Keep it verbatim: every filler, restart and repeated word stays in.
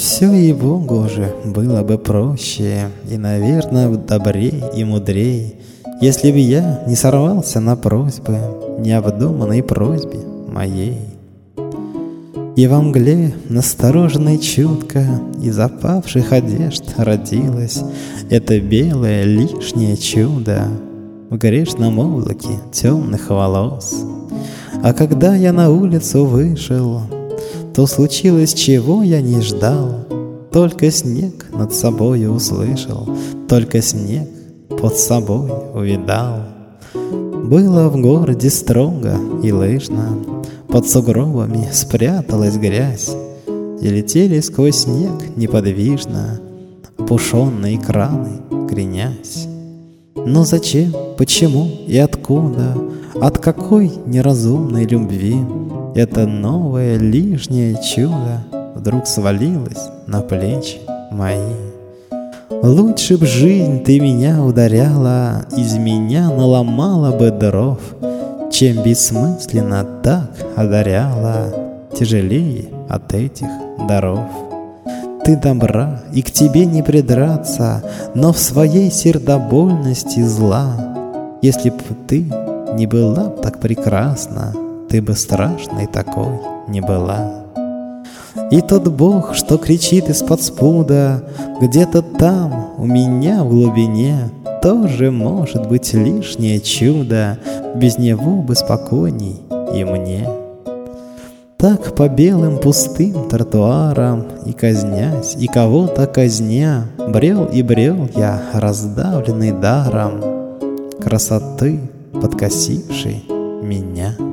Все и Богу же было бы проще, и, наверное, добрей и мудрей, если б я не сорвался на просьбы, необдуманной просьбе моей. И во мгле, настороженной чутко, из опавших одежд родилось это белое лишнее чудо в грешном облаке темных волос. А когда я на улицу вышел, то случилось, чего я не ждал. Только снег над собою услышал, только снег под собой увидал. Было в городе строго и лыжно, под сугробами спряталась грязь, и летели сквозь снег неподвижно опушенные краны, кренясь. Но зачем, почему и откуда, от какой неразумной любви это новое лишнее чудо вдруг свалилось на плечи мои? Лучше б жизнь ты меня ударяла, из меня наломала бы дров, чем бессмысленно так одаряла, тяжелее от этих даров. Ты добра, и к тебе не придраться, но в своей сердобольности зла. Если б ты не была б так прекрасна, ты бы страшной такой не была. И тот Бог, что кричит из-под спуда, где-то там, у меня в глубине, тоже может быть лишнее чудо, без него бы спокойней и мне. Так по белым пустым тротуарам, и казнясь, и кого-то казня, брел и брел я, раздавленный даром красоты, подкосившей меня.